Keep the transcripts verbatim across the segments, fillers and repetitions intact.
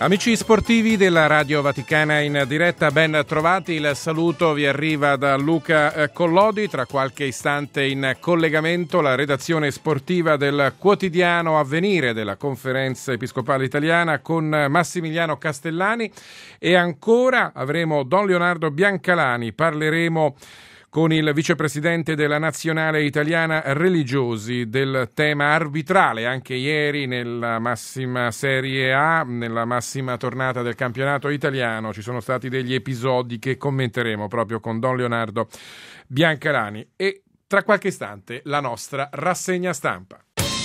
Amici sportivi della Radio Vaticana in diretta, ben trovati. Il saluto vi arriva da Luca Collodi. Tra qualche istante in collegamento la redazione sportiva del quotidiano Avvenire della Conferenza Episcopale Italiana con Massimiliano Castellani e ancora avremo Don Leonardo Biancalani. Parleremo con il vicepresidente della Nazionale Italiana Religiosi del tema arbitrale. Anche ieri nella massima Serie A, nella massima tornata del campionato italiano, ci sono stati degli episodi che commenteremo proprio con Don Leonardo Biancalani. E tra qualche istante la nostra rassegna stampa.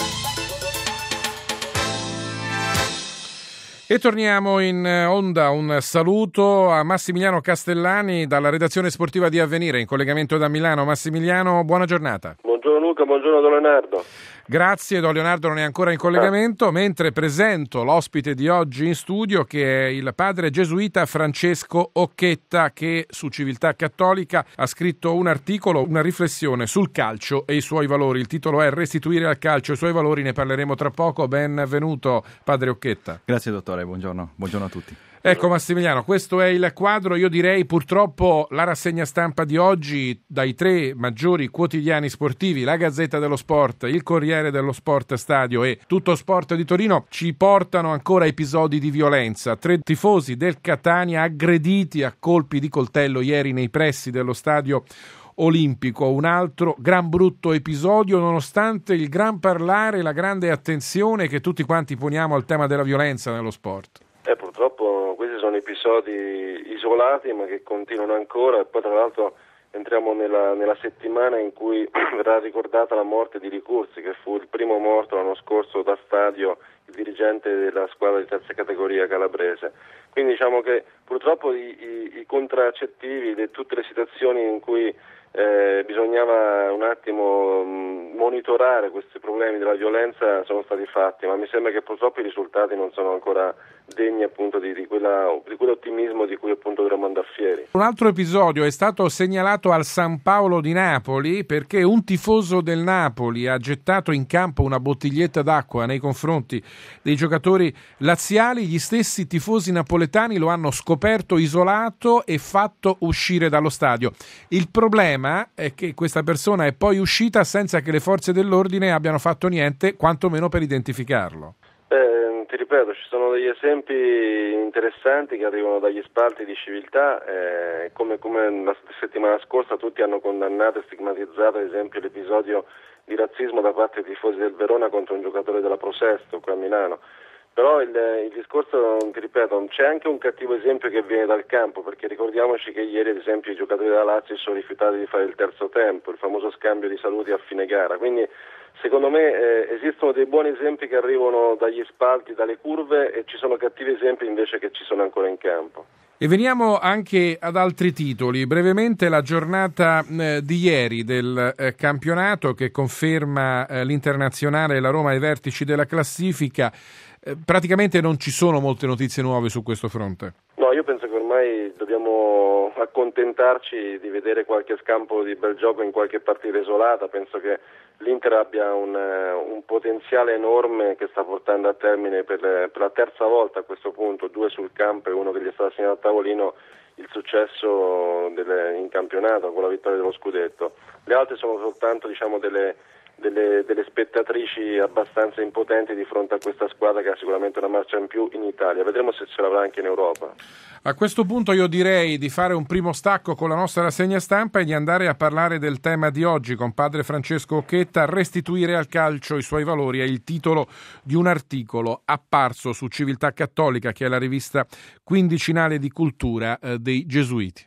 E torniamo in onda. Un saluto a Massimiliano Castellani dalla redazione sportiva di Avvenire in collegamento da Milano. Massimiliano, buona giornata. Buongiorno Luca, buongiorno Don Leonardo. Grazie, Don Leonardo non è ancora in collegamento, ah. mentre presento l'ospite di oggi in studio che è il padre gesuita Francesco Occhetta, che su Civiltà Cattolica ha scritto un articolo, una riflessione sul calcio e i suoi valori. Il titolo è Restituire al calcio i suoi valori, ne parleremo tra poco. Benvenuto padre Occhetta. Grazie dottore, buongiorno, buongiorno a tutti. Ecco Massimiliano, questo è il quadro. Io direi purtroppo la rassegna stampa di oggi dai tre maggiori quotidiani sportivi, la Gazzetta dello Sport, il Corriere dello Sport Stadio e Tutto Sport di Torino, ci portano ancora episodi di violenza. Tre tifosi del Catania aggrediti a colpi di coltello ieri nei pressi dello stadio olimpico. Un altro gran brutto episodio nonostante il gran parlare e la grande attenzione che tutti quanti poniamo al tema della violenza nello sport. Eh, purtroppo questi sono episodi isolati ma che continuano ancora, e poi tra l'altro entriamo nella, nella settimana in cui verrà ricordata la morte di Licursi, che fu il primo morto l'anno scorso da stadio, il dirigente della squadra di terza categoria calabrese. Quindi diciamo che purtroppo i, i, i contraccettivi di tutte le situazioni in cui eh, bisognava un attimo mh, monitorare questi problemi della violenza sono stati fatti, ma mi sembra che purtroppo i risultati non sono ancora degni appunto di, di, quella, di quell'ottimismo di cui appunto dovremmo andare fieri. Un altro episodio è stato segnalato al San Paolo di Napoli perché un tifoso del Napoli ha gettato in campo una bottiglietta d'acqua nei confronti dei giocatori laziali. Gli stessi tifosi napoletani lo hanno scoperto isolato e fatto uscire dallo stadio. Il problema è che questa persona è poi uscita senza che le forze dell'ordine abbiano fatto niente, quantomeno per identificarlo. Eh, ti ripeto, ci sono degli esempi interessanti che arrivano dagli spalti di civiltà, eh, come, come la settimana scorsa tutti hanno condannato e stigmatizzato ad esempio l'episodio di razzismo da parte dei tifosi del Verona contro un giocatore della Prosesto qui a Milano. Però il, il discorso, ti ripeto, c'è anche un cattivo esempio che viene dal campo, perché ricordiamoci che ieri ad esempio i giocatori della Lazio si sono rifiutati di fare il terzo tempo, il famoso scambio di saluti a fine gara, quindi secondo me eh, esistono dei buoni esempi che arrivano dagli spalti, dalle curve, e ci sono cattivi esempi invece che ci sono ancora in campo. E veniamo anche ad altri titoli. Brevemente la giornata eh, di ieri del eh, campionato che conferma eh, l'Internazionale e la Roma ai vertici della classifica. Eh, praticamente non ci sono molte notizie nuove su questo fronte. No, io penso che ormai dobbiamo accontentarci di vedere qualche scampo di bel gioco in qualche partita isolata. Penso che l'Inter abbia un, un potenziale enorme che sta portando a termine per, per la terza volta a questo punto, due sul campo e uno che gli è stato assegnato a tavolino, il successo delle, in campionato con la vittoria dello scudetto. Le altre sono soltanto diciamo delle Delle, delle spettatrici abbastanza impotenti di fronte a questa squadra che ha sicuramente una marcia in più in Italia. Vedremo se ce l'avrà anche in Europa. A questo punto io direi di fare un primo stacco con la nostra rassegna stampa e di andare a parlare del tema di oggi con padre Francesco Occhetta. Restituire al calcio i suoi valori è il titolo di un articolo apparso su Civiltà Cattolica, che è la rivista quindicinale di cultura eh, dei Gesuiti.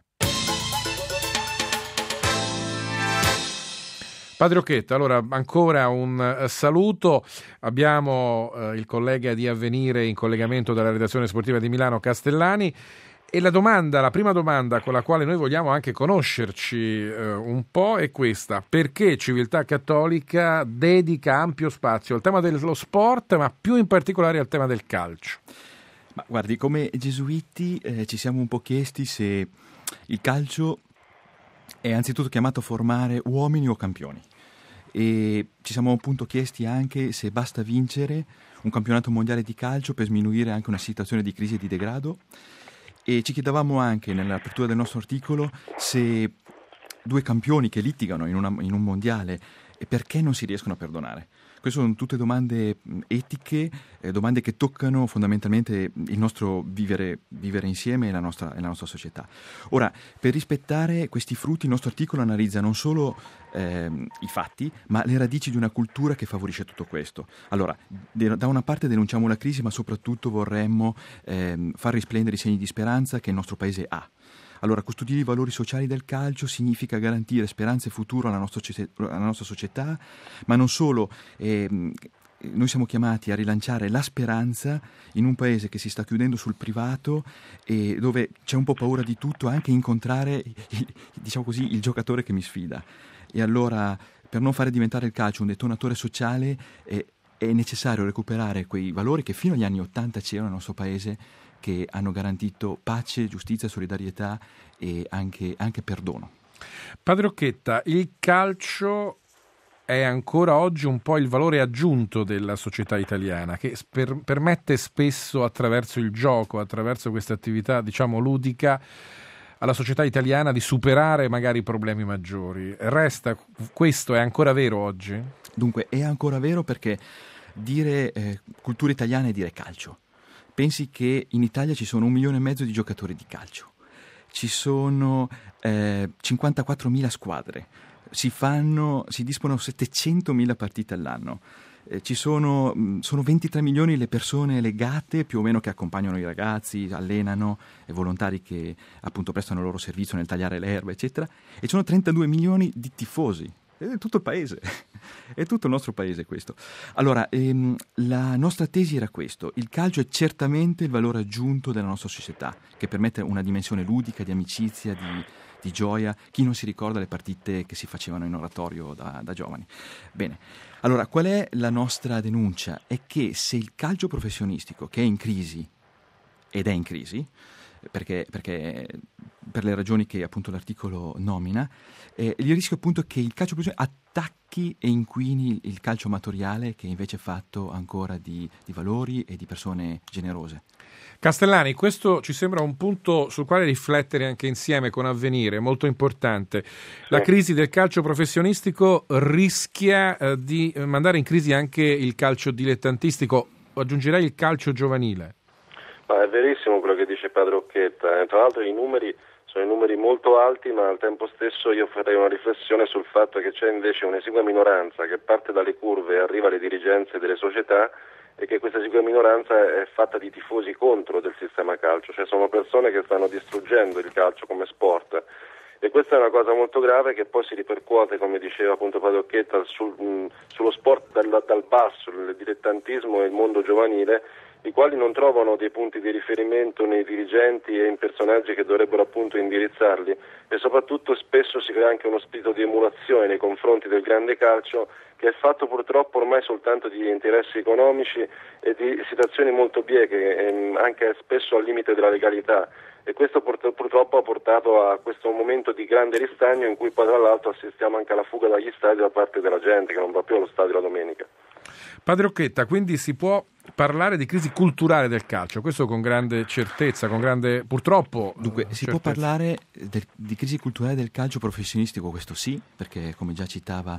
Padre Occhetta, allora ancora un uh, saluto. Abbiamo uh, il collega di Avvenire in collegamento dalla redazione sportiva di Milano, Castellani, e la domanda, la prima domanda con la quale noi vogliamo anche conoscerci uh, un po' è questa: perché Civiltà Cattolica dedica ampio spazio al tema dello sport, ma più in particolare al tema del calcio? Ma guardi, come gesuiti eh, ci siamo un po' chiesti se il calcio è anzitutto chiamato a formare uomini o campioni. e ci siamo appunto chiesti anche se basta vincere un campionato mondiale di calcio per sminuire anche una situazione di crisi e di degrado, e ci chiedevamo anche nell'apertura del nostro articolo se due campioni che litigano in, una, in un mondiale, e perché non si riescono a perdonare. Queste sono tutte domande etiche, eh, domande che toccano fondamentalmente il nostro vivere, vivere insieme e la nostra, e la nostra società. Ora, per rispettare questi frutti, il nostro articolo analizza non solo eh, i fatti, ma le radici di una cultura che favorisce tutto questo. Allora, de- da una parte denunciamo la crisi, ma soprattutto vorremmo eh, far risplendere i segni di speranza che il nostro paese ha. Allora, custodire i valori sociali del calcio significa garantire speranza e futuro alla nostra, alla nostra società, ma non solo. Eh, noi siamo chiamati a rilanciare la speranza in un paese che si sta chiudendo sul privato e dove c'è un po' paura di tutto, anche incontrare, il, diciamo così, il giocatore che mi sfida. E allora, per non fare diventare il calcio un detonatore sociale, eh, è necessario recuperare quei valori che fino agli anni Ottanta c'erano nel nostro paese, che hanno garantito pace, giustizia, solidarietà e anche, anche perdono. Padre Occhetta, il calcio è ancora oggi un po' il valore aggiunto della società italiana, che per, permette spesso, attraverso il gioco, attraverso questa attività, diciamo, ludica, alla società italiana di superare magari i problemi maggiori. Resta, questo è ancora vero oggi? Dunque, è ancora vero perché dire eh, cultura italiana è dire calcio. Pensi che in Italia ci sono un milione e mezzo di giocatori di calcio, ci sono eh, cinquantaquattromila squadre, si fanno, si disputano settecentomila partite all'anno, eh, ci sono, sono ventitré milioni le persone legate più o meno che accompagnano i ragazzi, allenano, e volontari che appunto prestano il loro servizio nel tagliare l'erba, eccetera, e ci sono trentadue milioni di tifosi. È tutto il paese, è tutto il nostro paese questo. Allora, ehm, la nostra tesi era questo: il calcio è certamente il valore aggiunto della nostra società, che permette una dimensione ludica, di amicizia, di, di gioia. Chi non si ricorda le partite che si facevano in oratorio da, da giovani? Bene, allora qual è la nostra denuncia? È che se il calcio professionistico, che è in crisi, ed è in crisi, perché, perché per le ragioni che appunto l'articolo nomina, eh, il rischio appunto è che il calcio professionale attacchi e inquini il calcio amatoriale, che invece è fatto ancora di, di valori e di persone generose. Castellani, questo ci sembra un punto sul quale riflettere anche insieme con Avvenire, molto importante. La crisi del calcio professionistico rischia eh, di mandare in crisi anche il calcio dilettantistico, aggiungerei il calcio giovanile. Ma è verissimo quello che dice Padre Occhetta, eh. Tra l'altro i numeri sono numeri molto alti, ma al tempo stesso io farei una riflessione sul fatto che c'è invece un'esigua minoranza che parte dalle curve e arriva alle dirigenze delle società, e che questa esigua minoranza è fatta di tifosi contro del sistema calcio, cioè sono persone che stanno distruggendo il calcio come sport, e questa è una cosa molto grave che poi si ripercuote, come diceva appunto Padre Occhetta, sul, mh, sullo sport dal, dal basso, il dilettantismo e il mondo giovanile, i quali non trovano dei punti di riferimento nei dirigenti e in personaggi che dovrebbero appunto indirizzarli, e soprattutto spesso si crea anche uno spirito di emulazione nei confronti del grande calcio, che è fatto purtroppo ormai soltanto di interessi economici e di situazioni molto bieche, ehm, anche spesso al limite della legalità, e questo purtroppo ha portato a questo momento di grande ristagno, in cui poi tra l'altro assistiamo anche alla fuga dagli stadi da parte della gente che non va più allo stadio la domenica. Padre Occhetta, quindi si può parlare di crisi culturale del calcio, questo con grande certezza, con grande, purtroppo... Dunque, si certezza. può parlare del, di crisi culturale del calcio professionistico, questo sì, perché come già citava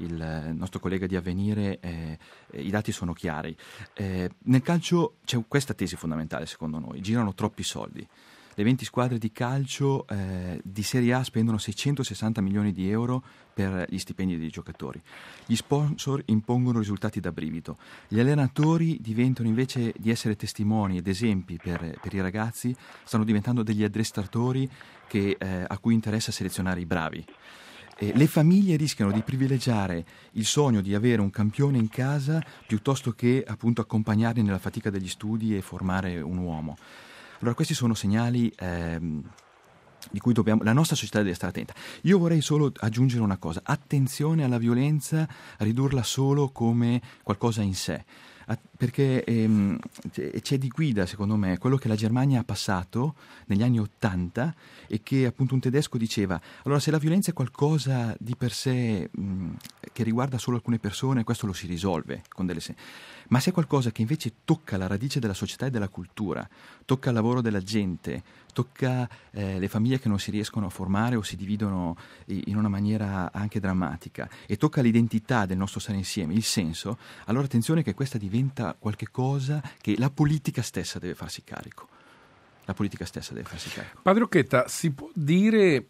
il nostro collega di Avvenire, eh, i dati sono chiari. Eh, nel calcio c'è questa tesi fondamentale, secondo noi: girano troppi soldi. Le venti squadre di calcio eh, di Serie A spendono seicentosessanta milioni di euro per gli stipendi dei giocatori. Gli sponsor impongono risultati da brivido. Gli allenatori diventano, invece di essere testimoni ed esempi per, per i ragazzi, stanno diventando degli addestratori che, eh, a cui interessa selezionare i bravi. Eh, le famiglie rischiano di privilegiare il sogno di avere un campione in casa piuttosto che appunto accompagnarli nella fatica degli studi e formare un uomo. Allora questi sono segnali ehm, di cui dobbiamo, la nostra società deve stare attenta. Io vorrei solo aggiungere una cosa: attenzione alla violenza, a ridurla solo come qualcosa in sé. perché ehm, c'è di guida, secondo me, quello che la Germania ha passato negli anni Ottanta e che appunto un tedesco diceva: allora, se la violenza è qualcosa di per sé mh, che riguarda solo alcune persone, questo lo si risolve con delle se- ma se è qualcosa che invece tocca la radice della società e della cultura, tocca il lavoro della gente, tocca eh, le famiglie che non si riescono a formare o si dividono in una maniera anche drammatica, e tocca l'identità del nostro stare insieme, il senso, allora attenzione che questa diventa qualche cosa che la politica stessa deve farsi carico. La politica stessa deve farsi carico. Padre Occhetta, si può dire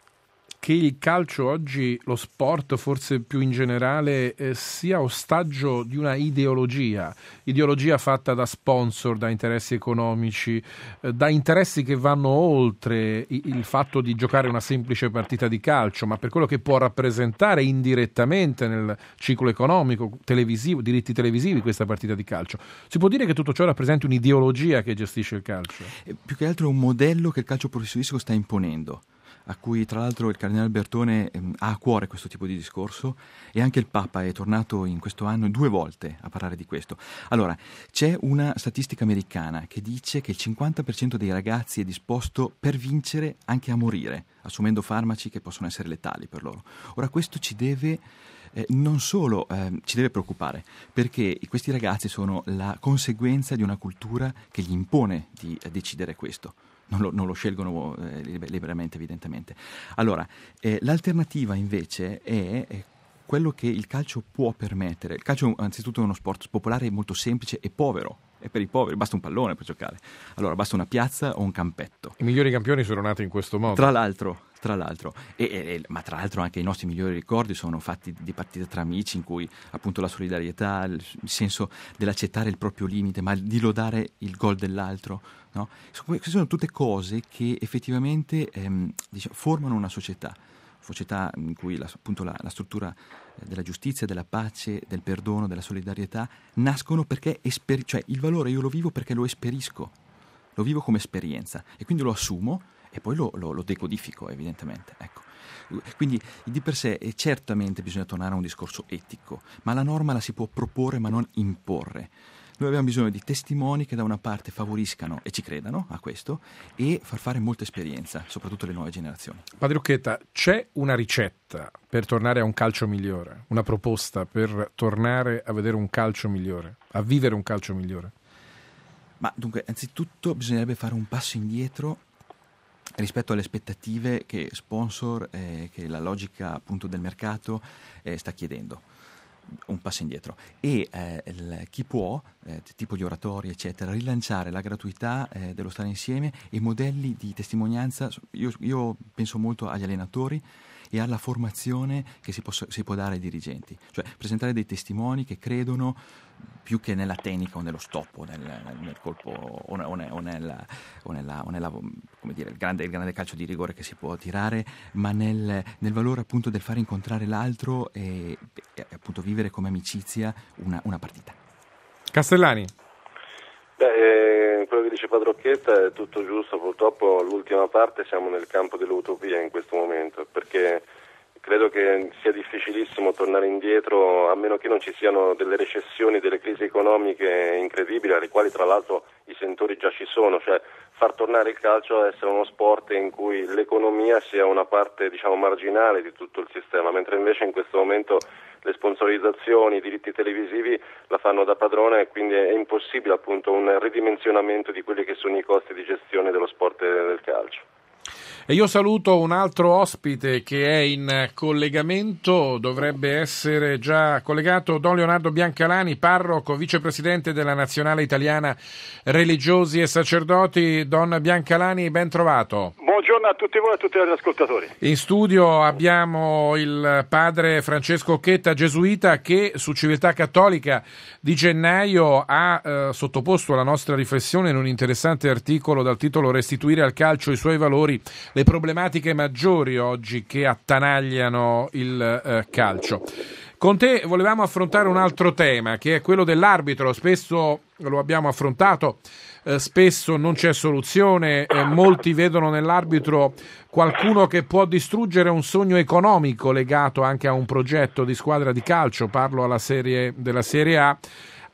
che il calcio oggi, lo sport forse più in generale, eh, sia ostaggio di una ideologia, ideologia fatta da sponsor, da interessi economici, eh, da interessi che vanno oltre il, il fatto di giocare una semplice partita di calcio, ma per quello che può rappresentare indirettamente nel ciclo economico, televisivo, diritti televisivi, questa partita di calcio. Si può dire che tutto ciò rappresenti un'ideologia che gestisce il calcio? Eh, più che altro è un modello che il calcio professionistico sta imponendo, a cui tra l'altro il Cardinale Bertone ehm, ha a cuore questo tipo di discorso, e anche il Papa è tornato in questo anno due volte a parlare di questo. Allora, c'è una statistica americana che dice che il cinquanta per cento dei ragazzi è disposto per vincere anche a morire, assumendo farmaci che possono essere letali per loro. Ora, questo ci deve eh, non solo eh, ci deve preoccupare, perché questi ragazzi sono la conseguenza di una cultura che gli impone di eh, decidere questo. Non lo, non lo scelgono eh, liberamente, evidentemente. Allora, eh, l'alternativa invece è, è quello che il calcio può permettere. Il calcio anzitutto è uno sport popolare molto semplice e povero. È per i poveri, basta un pallone per giocare. Allora, basta una piazza o un campetto. I migliori campioni sono nati in questo modo. Tra l'altro, tra l'altro. E, e, ma tra l'altro anche i nostri migliori ricordi sono fatti di partite tra amici in cui appunto la solidarietà, il, il senso dell'accettare il proprio limite, ma di lodare il gol dell'altro, no? Queste sono tutte cose che effettivamente ehm, diciamo, formano una società. Società in cui la, appunto la, la struttura della giustizia, della pace, del perdono, della solidarietà nascono perché esper- cioè il valore io lo vivo perché lo esperisco, lo vivo come esperienza e quindi lo assumo e poi lo, lo, lo decodifico, evidentemente. Ecco. Quindi di per sé eh, certamente bisogna tornare a un discorso etico, ma la norma la si può proporre ma non imporre. Noi abbiamo bisogno di testimoni che da una parte favoriscano e ci credano a questo e far fare molta esperienza, soprattutto alle nuove generazioni. Padre Occhetta, c'è una ricetta per tornare a un calcio migliore? Una proposta per tornare a vedere un calcio migliore, a vivere un calcio migliore? Ma dunque, anzitutto bisognerebbe fare un passo indietro rispetto alle aspettative che sponsor, eh, che la logica appunto del mercato eh, sta chiedendo. Un passo indietro e eh, il, chi può, eh, tipo gli oratori eccetera, rilanciare la gratuità eh, dello stare insieme e modelli di testimonianza. Io, io penso molto agli allenatori e alla formazione che si, posso, si può dare ai dirigenti, cioè presentare dei testimoni che credono più che nella tecnica o nello stop o nel, nel colpo o, o, nella, o, nella, o, nella, o nella come dire il grande, il grande calcio di rigore che si può tirare, ma nel, nel valore appunto del fare incontrare l'altro e, e appunto vivere come amicizia una, una partita. Castellani. Beh, eh, quello che dice Padre Occhetta è tutto giusto, purtroppo l'ultima parte siamo nel campo dell'utopia in questo momento, perché credo che sia difficilissimo tornare indietro a meno che non ci siano delle recessioni, delle crisi economiche incredibili, alle quali tra l'altro i sentori già ci sono, cioè far tornare il calcio a essere uno sport in cui l'economia sia una parte diciamo marginale di tutto il sistema, mentre invece in questo momento le sponsorizzazioni, i diritti televisivi la fanno da padrone e quindi è impossibile appunto un ridimensionamento di quelli che sono i costi di gestione dello sport e del calcio. E io saluto un altro ospite che è in collegamento, dovrebbe essere già collegato, Don Leonardo Biancalani, parroco, vicepresidente della Nazionale Italiana Religiosi e Sacerdoti. Don Biancalani, ben trovato. Buongiorno a tutti voi e a tutti gli ascoltatori. In studio abbiamo il padre Francesco Occhetta, gesuita, che su Civiltà Cattolica di gennaio ha eh, sottoposto alla nostra riflessione in un interessante articolo dal titolo Restituire al calcio i suoi valori, le problematiche maggiori oggi che attanagliano il eh, calcio. Con te volevamo affrontare un altro tema, che è quello dell'arbitro. Spesso lo abbiamo affrontato, eh, spesso non c'è soluzione, eh, molti vedono nell'arbitro qualcuno che può distruggere un sogno economico legato anche a un progetto di squadra di calcio, parlo alla serie, della Serie A.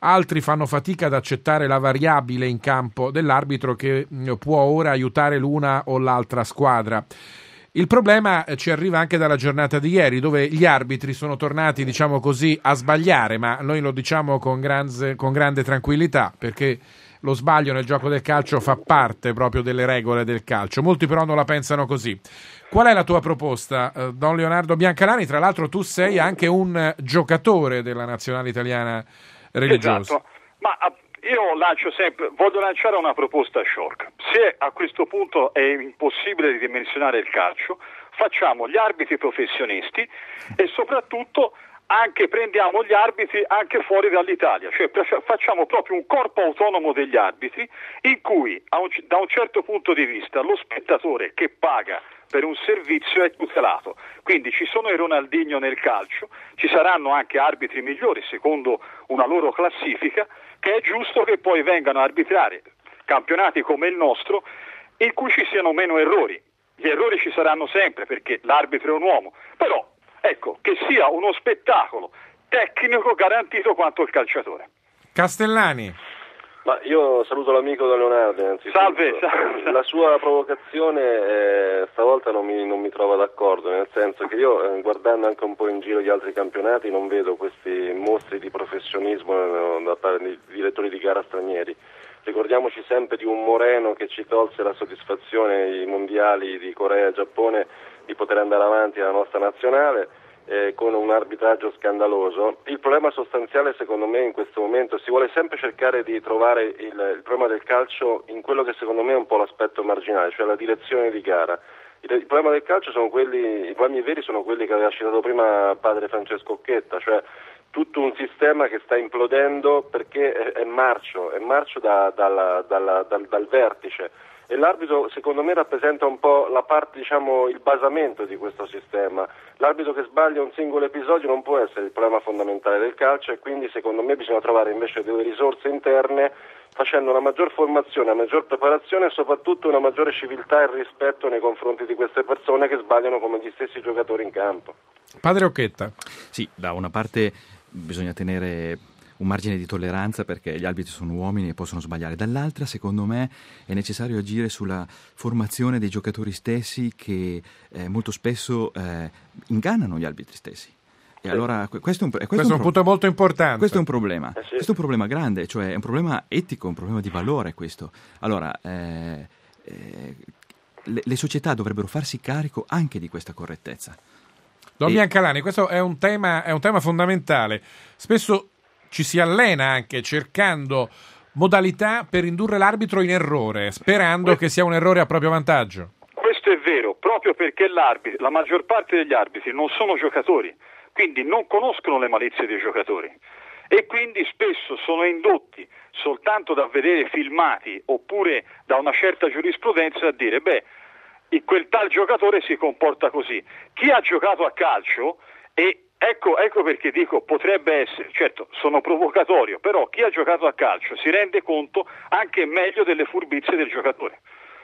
altri fanno fatica ad accettare la variabile in campo dell'arbitro che può ora aiutare l'una o l'altra squadra. Il problema ci arriva anche dalla giornata di ieri, dove gli arbitri sono tornati, diciamo così, a sbagliare, ma noi lo diciamo con grande, con grande tranquillità, perché lo sbaglio nel gioco del calcio fa parte proprio delle regole del calcio. Molti però non la pensano così. Qual è la tua proposta, eh, Don Leonardo Biancalani? Tra l'altro tu sei anche un giocatore della nazionale italiana religiosa. Esatto, ma io lancio sempre, voglio lanciare una proposta sciocca. Se a questo punto è impossibile ridimensionare il calcio, facciamo gli arbitri professionisti e soprattutto anche prendiamo gli arbitri anche fuori dall'Italia, cioè facciamo proprio un corpo autonomo degli arbitri in cui a un, da un certo punto di vista lo spettatore che paga per un servizio è tutelato. Quindi ci sono i Ronaldinho nel calcio, ci saranno anche arbitri migliori secondo una loro classifica, che è giusto che poi vengano a arbitrare campionati come il nostro in cui ci siano meno errori. Gli errori ci saranno sempre perché l'arbitro è un uomo, però ecco, che sia uno spettacolo tecnico garantito quanto il calciatore. Castellani. Ma io saluto l'amico da Leonardo innanzitutto. Salve, salve. La sua provocazione eh, stavolta non mi, non mi trova d'accordo, nel senso che io eh, guardando anche un po' in giro gli altri campionati non vedo questi mostri di professionismo eh, da parte di direttori di gara stranieri. Ricordiamoci sempre di un Moreno che ci tolse la soddisfazione ai mondiali di Corea e Giappone di poter andare avanti alla nostra nazionale eh, con un arbitraggio scandaloso. Il problema sostanziale secondo me in questo momento si vuole sempre cercare di trovare il, il problema del calcio in quello che secondo me è un po' l'aspetto marginale, cioè la direzione di gara. Il, il problema del calcio sono quelli, i problemi veri sono quelli che aveva citato prima padre Francesco Occhetta, cioè tutto un sistema che sta implodendo perché è, è marcio, è marcio da, dalla, dalla, dal, dal vertice. E l'arbitro secondo me rappresenta un po' la parte, diciamo, il basamento di questo sistema. L'arbitro che sbaglia un singolo episodio non può essere il problema fondamentale del calcio e quindi secondo me bisogna trovare invece delle risorse interne facendo una maggior formazione, una maggior preparazione e soprattutto una maggiore civiltà e rispetto nei confronti di queste persone che sbagliano come gli stessi giocatori in campo. Padre Occhetta. Sì, da una parte bisogna tenere un margine di tolleranza perché gli arbitri sono uomini e possono sbagliare. Dall'altra, secondo me, è necessario agire sulla formazione dei giocatori stessi che eh, molto spesso eh, ingannano gli arbitri stessi. E allora questo è un, questo questo è un, un punto molto importante. Questo è un problema. Eh sì. Questo è un problema grande, cioè è un problema etico, un problema di valore questo. Allora, eh, eh, le, le società dovrebbero farsi carico anche di questa correttezza. Don E... Biancalani, questo è un tema, è un tema fondamentale. Spesso ci si allena anche cercando modalità per indurre l'arbitro in errore, sperando che sia un errore a proprio vantaggio. Questo è vero, proprio perché l'arbitro, la maggior parte degli arbitri non sono giocatori, quindi non conoscono le malizie dei giocatori e quindi spesso sono indotti soltanto da vedere filmati oppure da una certa giurisprudenza a dire beh, quel tal giocatore si comporta così. Chi ha giocato a calcio e Ecco, ecco perché dico potrebbe essere, certo sono provocatorio, però chi ha giocato a calcio si rende conto anche meglio delle furbizie del giocatore.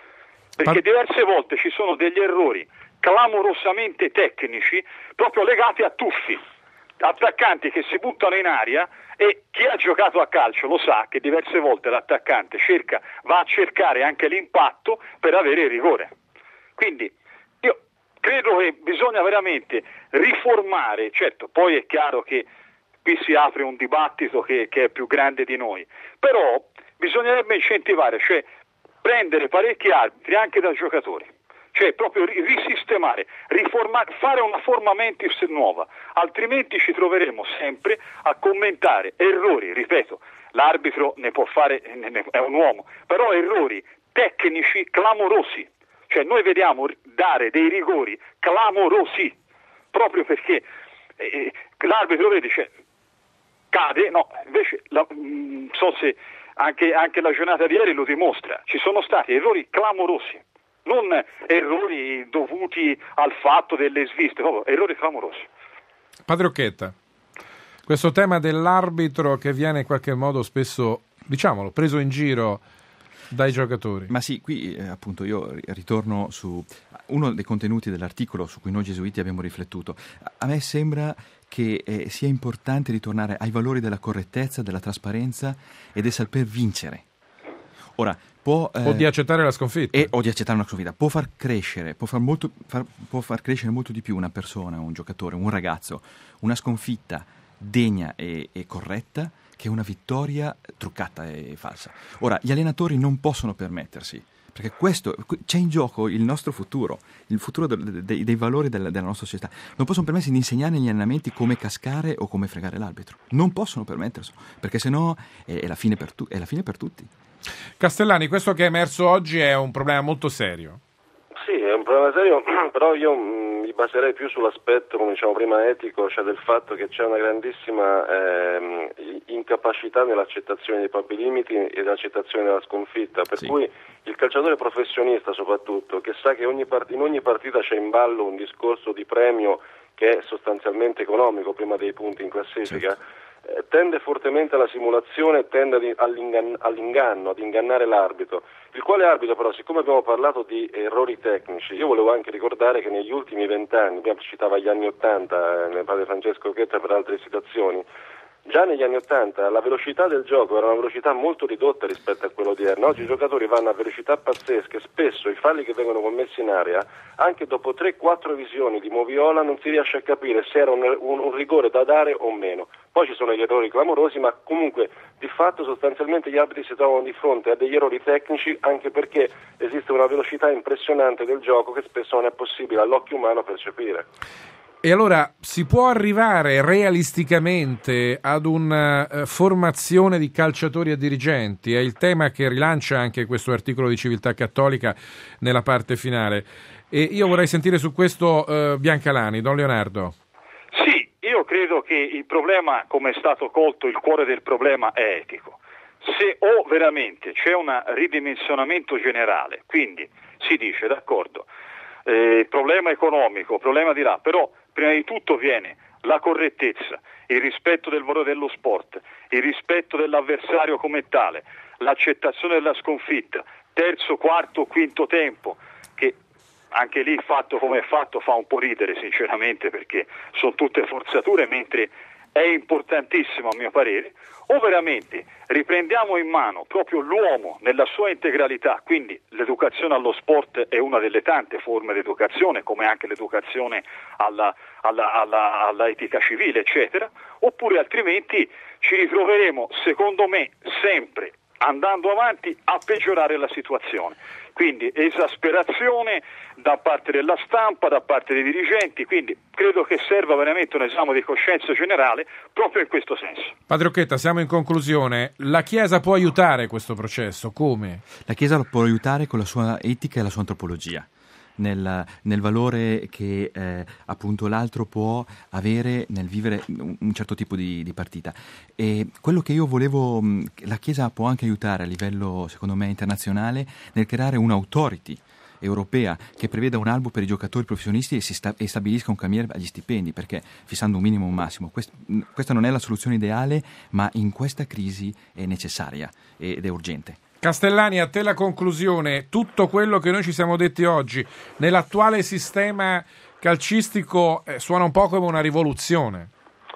Perché diverse volte ci sono degli errori clamorosamente tecnici proprio legati a tuffi, attaccanti che si buttano in aria e chi ha giocato a calcio lo sa che diverse volte l'attaccante cerca, va a cercare anche l'impatto per avere il rigore. Quindi io credo che bisogna veramente riformare, certo poi è chiaro che qui si apre un dibattito che, che è più grande di noi, però bisognerebbe incentivare, cioè prendere parecchi arbitri anche da giocatori, cioè proprio risistemare, riformare, fare una forma mentis nuova, altrimenti ci troveremo sempre a commentare errori, ripeto, l'arbitro ne può fare, ne, è un uomo, però errori tecnici clamorosi. Cioè noi vediamo dare dei rigori clamorosi proprio perché eh, l'arbitro vede, cioè, cade, no, invece la, mh, so se anche, anche la giornata di ieri lo dimostra, ci sono stati errori clamorosi, non errori dovuti al fatto delle sviste, proprio errori clamorosi. Padre Occhetta, questo tema dell'arbitro che viene in qualche modo spesso, diciamolo, preso in giro dai giocatori. Ma sì, qui eh, appunto io ritorno su uno dei contenuti dell'articolo su cui noi gesuiti abbiamo riflettuto. A me sembra che eh, sia importante ritornare ai valori della correttezza, della trasparenza e del saper vincere. Ora, può, eh, o di accettare la sconfitta. E, o di accettare una sconfitta. Può far crescere, può far, molto, far, può far crescere molto di più una persona, un giocatore, un ragazzo, una sconfitta degna e, e corretta che una vittoria truccata e falsa. Ora, gli allenatori non possono permettersi, perché questo, c'è in gioco il nostro futuro, il futuro de, de, dei valori della, della nostra società. Non possono permettersi di insegnare negli allenamenti come cascare o come fregare l'arbitro. Non possono permetterselo, perché sennò è, è, la fine per tu, è la fine per tutti. Castellani, questo che è emerso oggi è un problema molto serio. Sì, è un problema serio, però io mh, mi baserei più sull'aspetto, come diciamo prima, etico, cioè del fatto che c'è una grandissima ehm, incapacità nell'accettazione dei propri limiti e nell'accettazione della sconfitta, per sì. cui il calciatore professionista soprattutto, che sa che ogni part- in ogni partita c'è in ballo un discorso di premio che è sostanzialmente economico prima dei punti in classifica, certo. eh, tende fortemente alla simulazione, tende all'inganno, all'inganno, ad ingannare l'arbitro. Il quale arbitro però, siccome abbiamo parlato di errori tecnici, io volevo anche ricordare che negli ultimi vent'anni, prima citava gli anni Ottanta, eh, nel padre Francesco Occhetta per altre situazioni, già negli anni Ottanta la velocità del gioco era una velocità molto ridotta rispetto a quella odierna. Oggi i giocatori vanno a velocità pazzesche, spesso i falli che vengono commessi in area, anche dopo tre quattro visioni di moviola non si riesce a capire se era un, un, un rigore da dare o meno. Poi ci sono gli errori clamorosi, ma comunque di fatto sostanzialmente gli arbitri si trovano di fronte a degli errori tecnici, anche perché esiste una velocità impressionante del gioco che spesso non è possibile all'occhio umano percepire. E allora si può arrivare realisticamente ad una uh, formazione di calciatori e dirigenti? È il tema che rilancia anche questo articolo di Civiltà Cattolica nella parte finale. E io vorrei sentire su questo uh, Biancalani, Don Leonardo. Sì, io credo che il problema, come è stato colto, il cuore del problema è etico. Se o veramente c'è un ridimensionamento generale, quindi si dice, d'accordo, eh, problema economico, problema di là, però prima di tutto viene la correttezza, il rispetto del valore dello sport, il rispetto dell'avversario come tale, l'accettazione della sconfitta, terzo, quarto, quinto tempo, che anche lì fatto come è fatto fa un po' ridere sinceramente, perché sono tutte forzature, mentre è importantissimo a mio parere, o veramente riprendiamo in mano proprio l'uomo nella sua integralità, quindi l'educazione allo sport è una delle tante forme di educazione, come anche l'educazione alla, alla, alla, alla etica civile, eccetera, oppure altrimenti ci ritroveremo, secondo me, sempre andando avanti a peggiorare la situazione. Quindi esasperazione da parte della stampa, da parte dei dirigenti, quindi credo che serva veramente un esame di coscienza generale proprio in questo senso. Padre Occhetta, siamo in conclusione. La Chiesa può aiutare questo processo? Come? La Chiesa lo può aiutare con la sua etica e la sua antropologia. Nel, nel valore che eh, appunto l'altro può avere nel vivere un certo tipo di, di partita. E quello che io volevo, la Chiesa può anche aiutare a livello, secondo me, internazionale nel creare un'authority europea che preveda un albo per i giocatori professionisti e, si sta, e stabilisca un cambiere agli stipendi, perché fissando un minimo e un massimo. Quest, questa non è la soluzione ideale, ma in questa crisi è necessaria ed è urgente. Castellani, a te la conclusione. Tutto quello che noi ci siamo detti oggi nell'attuale sistema calcistico eh, suona un po' come una rivoluzione.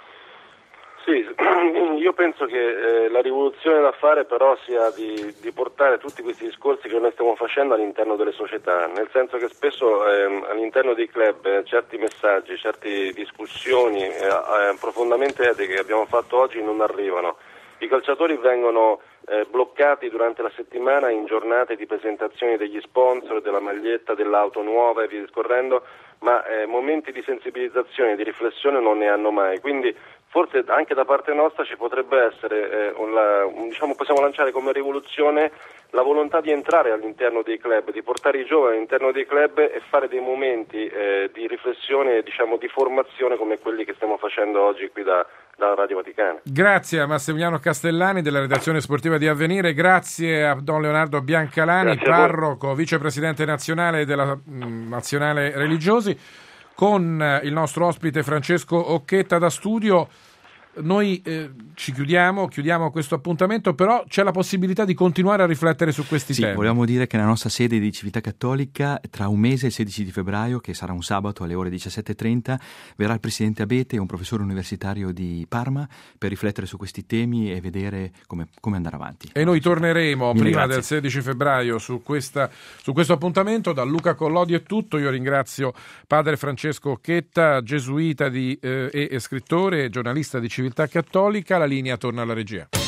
Sì, io penso che eh, la rivoluzione da fare però sia di, di portare tutti questi discorsi che noi stiamo facendo all'interno delle società, nel senso che spesso eh, all'interno dei club eh, certi messaggi, certe discussioni eh, eh, profondamente etiche che abbiamo fatto oggi non arrivano. I calciatori vengono eh, bloccati durante la settimana in giornate di presentazione degli sponsor, della maglietta, dell'auto nuova e via discorrendo, ma eh, momenti di sensibilizzazione, di riflessione non ne hanno mai. Quindi forse anche da parte nostra ci potrebbe essere, eh, un, un, diciamo, possiamo lanciare come rivoluzione la volontà di entrare all'interno dei club, di portare i giovani all'interno dei club e fare dei momenti eh, di riflessione e diciamo, di formazione come quelli che stiamo facendo oggi qui da, da Radio Vaticana. Grazie a Massimiliano Castellani della redazione sportiva di Avvenire, grazie a Don Leonardo Biancalani, parroco, vicepresidente nazionale della mh, Nazionale Religiosi, con il nostro ospite Francesco Occhetta da studio. noi eh, ci chiudiamo, chiudiamo questo appuntamento, però c'è la possibilità di continuare a riflettere su questi sì, temi. Volevamo dire che nella nostra sede di Civiltà Cattolica, tra un mese, il sedici di febbraio, che sarà un sabato alle ore diciassette e trenta, verrà il presidente Abete, un professore universitario di Parma, per riflettere su questi temi e vedere come, come andare avanti. E noi torneremo Mille prima grazie. del sedici febbraio su, questa, su questo appuntamento. Da Luca Collodi è tutto. Io ringrazio padre Francesco Occhetta, gesuita di, eh, e scrittore e giornalista di Civiltà Cattolica. La linea torna alla regia.